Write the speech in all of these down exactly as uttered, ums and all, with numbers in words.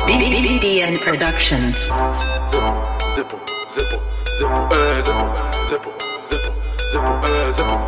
B D N Production. Zippo, zippo, zippo, eh, zippo, zippo, zippo, zippo, eh, zippo.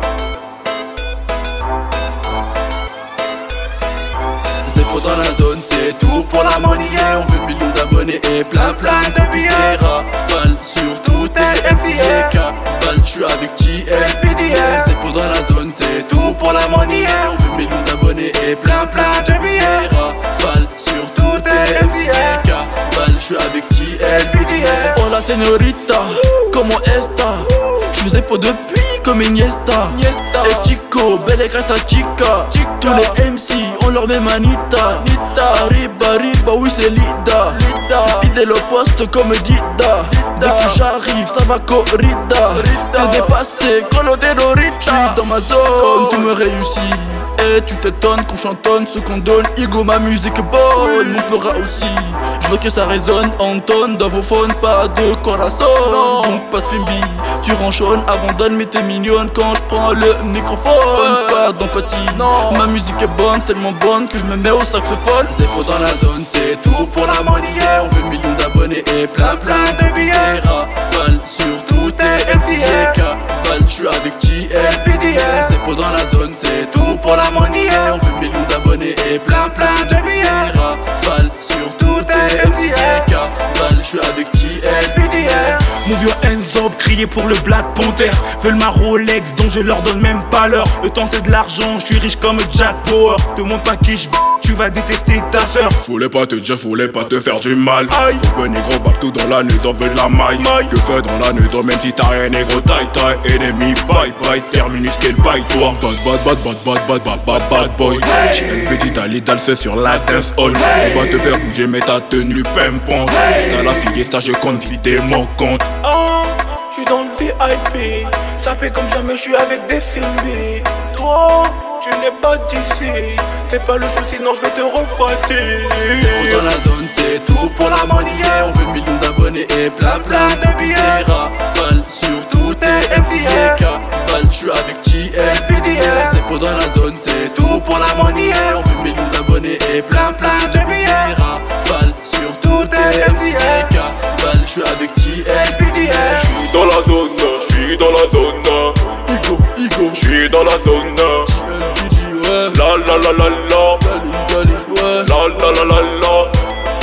Zippo dans la zone, c'est tout pour la money. On veut millions d'abonnés et plein plein de billets. Rafale sur tous tes M C et Cavale, j'suis avec T L P D S. Zippo dans la zone, c'est tout pour la money. On veut millions d'abonnés et plein plein de billets. Rafale sur tous tes M C et Cavale, j'suis avec T L P D S. Hola señorita, comment esta? J'faisais Zippo depuis comme Iniesta. Et Chico, belle et grata chica. Tous les M C ont leur même Anita. Arriba, arriba, oui c'est Lida. Fidèle au poste comme Dida. Dès que j'arrive, ça va corrida. T'es dépassé, colo de Dorita. J'suis dans ma zone, tu me réussis. Et tu t'étonnes qu'on chantonne ce qu'on donne. Igo, ma musique est bonne, mon pleura aussi. Je veux que ça résonne en tonne dans vos phones, pas de corazon. Donc pas de fimbi, tu ronchonnes, abandonne mais t'es mignonne quand je prends le microphone. Pas d'empathie, ma musique est bonne, tellement bonne que je me mets au saxophone. Zippo dans la zone, c'est tout pour la money. On veut millions d'abonnés et plein plein de billets. Rafale sur tous tes M C et Cavale, j'suis avec T L P D S. Zippo dans la zone, c'est tout pour la money. On veut millions d'abonnés et plein plein de billets. Rafale sur tous tes M C et Cavale, j'suis avec T L P D S. Mon vieux Enzo crier pour le Black Panther. Veulent ma Rolex dont je leur donne même pas l'heure. Le temps c'est de l'argent, je suis riche comme Jack Bauer. Demande pas qui je tu vas détester ta sœur. J'voulais pas te dire, j'voulais pas te faire du mal. Aïe. Gros négro tout dans la nuit, t'en veux de la maille. Maille. Que fais dans la nuit, dans même si t'as rien négro taille taille. Ennemi bye bye, terminus qu'elle baille toi. Bad bad bad bad bad bad bad bad bad boy. T L P D ta Lidl c'est sur la dance hall. On va te faire bouger mais ta tenue pimpante. Jusqu'à la fiesta je compte vider mon compte. Oh, j'suis dans le V I P. Ça fait comme jamais, j'suis avec des filmés. Toi, tu n'es pas d'ici. Fais pas le fou sinon j'vais te refroidir. Zippo dans la zone, c'est tout pour la money. On veut millions d'abonnés et plein plein de billets. Rafale sur tous tes M C et Cavale, j'suis avec T L P D S. Zippo dans la zone, c'est tout pour la money. On veut millions d'abonnés et plein plein de billets. Rafale sur tous tes M C et Cavale, j'suis avec T L P D S. J'suis dans la zone, j'suis dans la zone. Igo, Igo, J'suis dans la zone. T L P D, ouais. La la la la la. Dali, dali, ouais. La la la la la.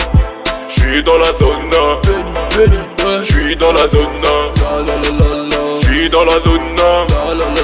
J'suis dans la zone. Benny, Benny, ouais. J'suis dans la zone. La la la la la. J'suis dans la zone. La la